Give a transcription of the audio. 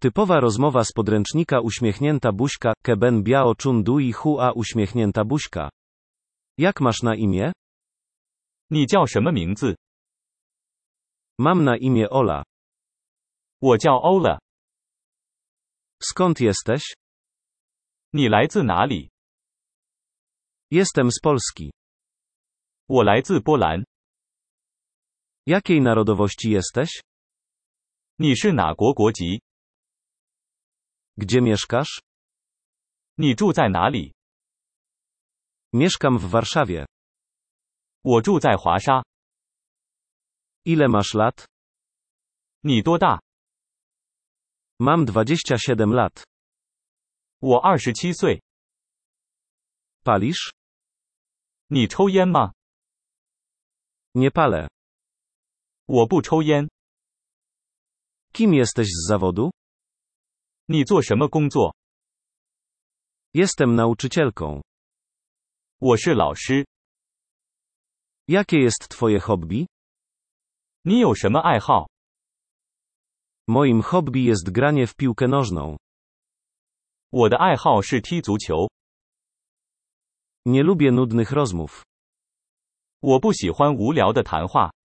Typowa rozmowa z podręcznika uśmiechnięta buźka, keben biao chun dui hua uśmiechnięta buźka. Jak masz na imię? 你叫什么名字？ Mam na imię Ola. 我叫欧了。 Skąd jesteś? 你来自哪里？ Jestem z Polski. 我来自波兰。 Jakiej narodowości jesteś? 你是哪国国籍？ Gdzie mieszkasz? 你住在哪里？ Mieszkam w Warszawie. 我住在华沙。 Ile masz lat? 你多大？ Mam 27 lat. 我27岁。 Palisz? 你抽烟吗？ Nie palę. 我不抽烟。 Kim jesteś z zawodu? 你做什么工作？ Jestem nauczycielką. 我是老师。 Jakie jest twoje hobby? 你有什么爱好？ Moim hobby jest granie w piłkę nożną. 我的爱好是踢足球。 Nie lubię nudnych rozmów. 我不喜欢无聊的谈话。